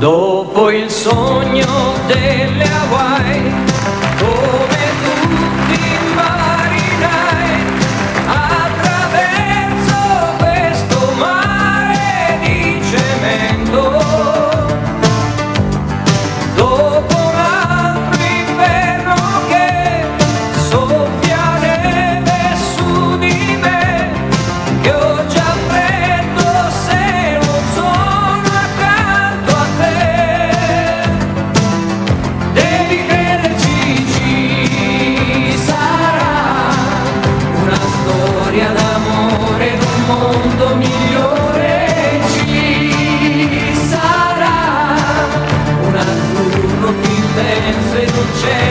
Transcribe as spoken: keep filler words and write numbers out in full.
Dopo il sogno delle Hawaii, come tutti i marinai, attraverso questo mare di cemento. Dopo un altro inverno che soffia neve su di me, che ho già freddo se non sono accanto a te. Devi crederci, ci sarà una storia d'amore, un mondo migliore, ci sarà un azzurro più intenso ed un cielo